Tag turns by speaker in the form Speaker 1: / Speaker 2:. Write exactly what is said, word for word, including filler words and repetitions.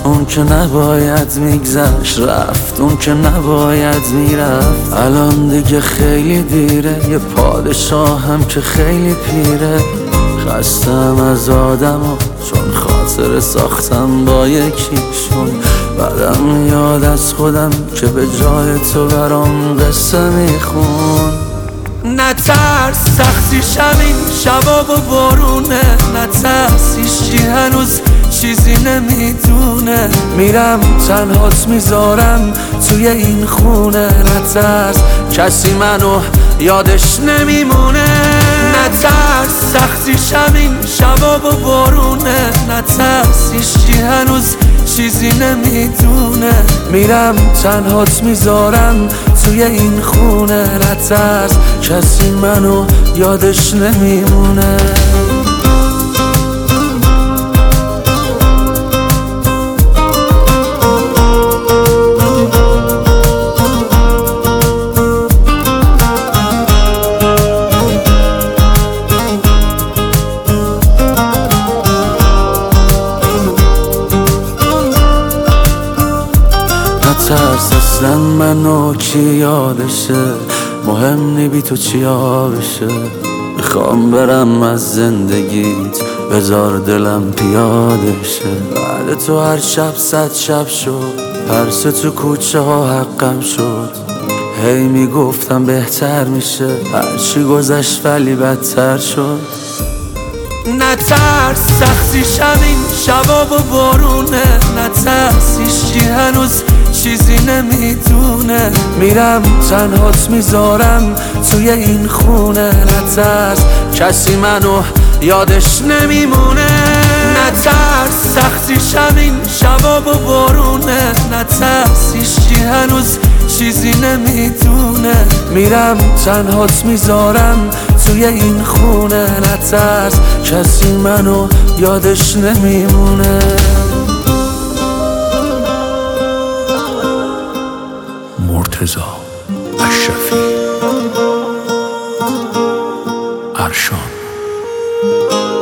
Speaker 1: اون که نباید میگذشت رفت، اون که نباید میرفت. الان دیگه خیلی دیره، یه پادشاهم که خیلی پیره. خستم از آدم ها چون خاطر ساختم با یکیشون. بعدم میاد از خودم که به جای تو برام قصه میخون. نترس سختیشم این شبا و بارونه، نترس هیچی هنوز چیزی نمیدونه. میرم تنهات میذارم توی این خونه، نترس کسی منو یادش نمیمونه. نترس سختیشم این شبا و بارونه، نترس هیچی هنوز چیزی نمیدونه. میرم تنهات میذارم توی این خونه، نترس کسی منو یادش نمیمونه. نترس اصلا منو کی یادشه، مهم نی بی تو چیا بشه. میخوام برم از زندگیت، بذار دلم پیاده شه. بعد تو هر شب صد شب شد، پرس تو کوچه ها حقم شد. هی میگفتم بهتر میشه، هرچی گذشت ولی بدتر شد. نترس سختیشم این شبا و بارونه، نترس هیچی هنوز چیزی نمیدونه. میرم تنهات میذارم توی این خونه، نترس کسی منو یادش نمیمونه. نترس سختیشم این شبا و بارونه، نترس هیچی هنوز چیزی نمیدونه. میرم تنهات میذارم توی این خونه، نترس کسی منو یادش نمیمونه.
Speaker 2: مرتضی اشرفی، ارشان.